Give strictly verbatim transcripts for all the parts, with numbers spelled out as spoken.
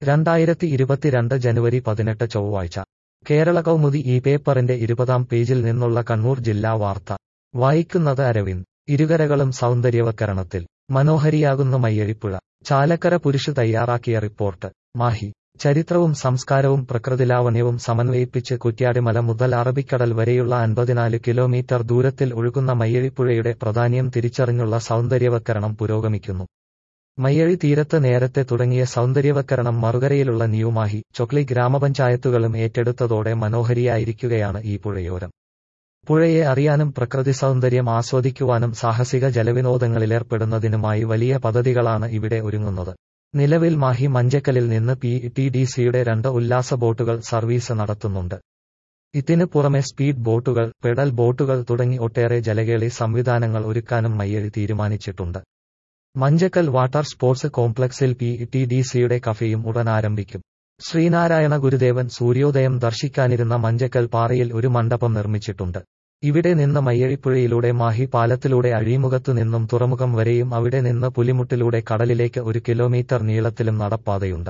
രണ്ടായിരത്തി ഇരുപത്തിരണ്ട് ജനുവരി പതിനെട്ട് ചൊവ്വാഴ്ച കേരള കൗമുദി ഈ പേപ്പറിന്റെ ഇരുപതാം പേജിൽ നിന്നുള്ള കണ്ണൂർ ജില്ലാ വാർത്ത വായിക്കുന്നത് അരവിന്ദ്. ഇരുകരകളും സൗന്ദര്യവത്കരണത്തിൽ മനോഹരിയാകുന്നു മയ്യഴിപ്പുഴ. ചാലക്കര പുരുഷ് തയ്യാറാക്കിയ റിപ്പോർട്ട്. മാഹി. ചരിത്രവും സംസ്കാരവും പ്രകൃതിലാവണ്യവും സമന്വയിപ്പിച്ച് കുറ്റ്യാടിമല മുതൽ അറബിക്കടൽ വരെയുള്ള അൻപത്തിനാല് കിലോമീറ്റർ ദൂരത്തിൽ ഒഴുകുന്ന മയ്യഴിപ്പുഴയുടെ പ്രാധാന്യം തിരിച്ചറിഞ്ഞുള്ള സൗന്ദര്യവത്കരണം പുരോഗമിക്കുന്നു. മയ്യഴി തീരത്ത് നേരത്തെ തുടങ്ങിയ സൗന്ദര്യവത്കരണം മറുകരയിലുള്ള ന്യൂമാഹി, ചൊക്ലി ഗ്രാമപഞ്ചായത്തുകളും ഏറ്റെടുത്തതോടെ മനോഹരിയായിരിക്കുകയാണ് ഈ പുഴയോരം. പുഴയെ അറിയാനും പ്രകൃതി സൗന്ദര്യം ആസ്വദിക്കുവാനും സാഹസിക ജലവിനോദങ്ങളിലേർപ്പെടുന്നതിനുമായി വലിയ പദ്ധതികളാണ് ഇവിടെ ഒരുങ്ങുന്നത്. നിലവിൽ മാഹി മഞ്ചക്കലിൽ നിന്ന് പി ടി ഡി സിയുടെ രണ്ട് ഉല്ലാസ ബോട്ടുകൾ സർവീസ് നടത്തുന്നുണ്ട്. ഇതിന് പുറമെ സ്പീഡ് ബോട്ടുകൾ, പെഡൽ ബോട്ടുകൾ തുടങ്ങി ഒട്ടേറെ ജലകേളി സംവിധാനങ്ങൾ ഒരുക്കാനും മയ്യഴി തീരുമാനിച്ചിട്ടുണ്ട്. മഞ്ചക്കൽ വാട്ടർ സ്പോർട്സ് കോംപ്ലക്സിൽ പി ടി ഡി സിയുടെ കഫേയും ഉടൻ ആരംഭിക്കും. ശ്രീനാരായണ ഗുരുദേവൻ സൂര്യോദയം ദർശിക്കാനിരുന്ന മഞ്ചക്കൽ പാറയിൽ ഒരു മണ്ഡപം നിർമ്മിച്ചിട്ടുണ്ട്. ഇവിടെ നിന്ന് മയ്യഴിപ്പുഴയിലൂടെ മാഹി പാലത്തിലൂടെ അഴീമുഖത്തു നിന്നും തുറമുഖം വരെയും അവിടെ നിന്ന് പുലിമുട്ടിലൂടെ കടലിലേക്ക് ഒരു കിലോമീറ്റർ നീളത്തിലും നടപ്പാതയുണ്ട്.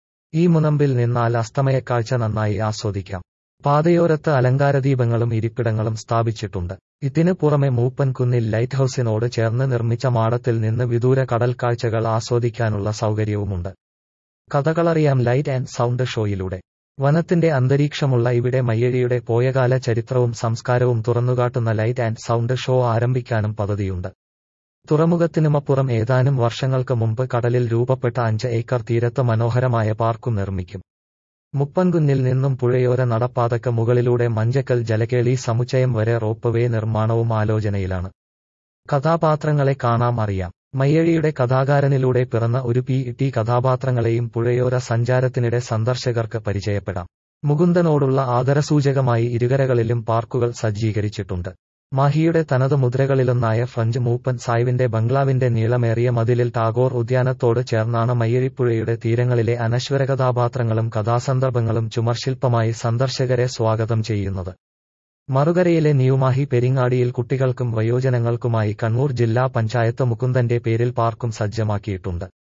ഈ മുനമ്പിൽ നിന്നാൽ അസ്തമയക്കാഴ്ച നന്നായി ആസ്വദിക്കാം. പാതയോരത്ത് അലങ്കാരദീപങ്ങളും ഇരിപ്പിടങ്ങളും സ്ഥാപിച്ചിട്ടുണ്ട്. ഇതിനു പുറമെ മൂപ്പൻകുന്നിൽ ലൈറ്റ് ഹൌസിനോട് ചേർന്ന് നിർമ്മിച്ച മാടത്തിൽ നിന്ന് വിദൂര കടൽ കാഴ്ചകൾ ആസ്വദിക്കാനുള്ള സൗകര്യവുമുണ്ട്. കഥകളറിയാം ലൈറ്റ് ആൻഡ് സൗണ്ട് ഷോയിലൂടെ. വനത്തിന്റെ അന്തരീക്ഷമുള്ള ഇവിടെ മയ്യഴിയുടെ പോയകാല ചരിത്രവും സംസ്കാരവും തുറന്നുകാട്ടുന്ന ലൈറ്റ് ആൻഡ് സൗണ്ട് ഷോ ആരംഭിക്കാനും പദ്ധതിയുണ്ട്. തുറമുഖത്തിനുമപ്പുറം ഏതാനും വർഷങ്ങൾക്ക് മുമ്പ് കടലിൽ രൂപപ്പെട്ട അഞ്ച് ഏക്കർ തീരത്ത് മനോഹരമായ പാർക്കും നിർമ്മിക്കും. മുപ്പൻകുന്നിൽ നിന്നും പുഴയോര നടപ്പാതയ്ക്ക് മുകളിലൂടെ മഞ്ചക്കൽ ജലകേളി സമുച്ചയം വരെ റോപ്പ് വേ നിർമ്മാണവും ആലോചനയിലാണ്. കഥാപാത്രങ്ങളെ കാണാം അറിയാം. മയ്യഴിയുടെ കഥാകാരനിലൂടെ പിറന്ന ഒരു പി ടി കഥാപാത്രങ്ങളെയും പുഴയോര സഞ്ചാരത്തിനിടെ സന്ദർശകർക്ക് പരിചയപ്പെടാം. മുകുന്ദനോടുള്ള ആദരസൂചകമായി ഇരുകരകളിലും പാർക്കുകൾ സജ്ജീകരിച്ചിട്ടുണ്ട്. മാഹിയുടെ തനത് മുദ്രകളിലൊന്നായ ഫ്രഞ്ച് മൂപ്പൻ സായ്വിന്റെ ബംഗ്ലാവിന്റെ നീളമേറിയ മതിലിൽ ടാഗോർ ഉദ്യാനത്തോട് ചേർന്നാണ് മയ്യഴിപ്പുഴയുടെ തീരങ്ങളിലെ അനശ്വര കഥാപാത്രങ്ങളും കഥാസന്ദർഭങ്ങളും ചുമർശില്പമായി സന്ദർശകരെ സ്വാഗതം ചെയ്യുന്നത്. മറുകരയിലെ ന്യൂമാഹി പെരിങ്ങാടിയിൽ കുട്ടികൾക്കും വയോജനങ്ങൾക്കുമായി കണ്ണൂർ ജില്ലാ പഞ്ചായത്ത് മുകുന്ദന്റെ പേരിൽ പാർക്കും സജ്ജമാക്കിയിട്ടുണ്ട്.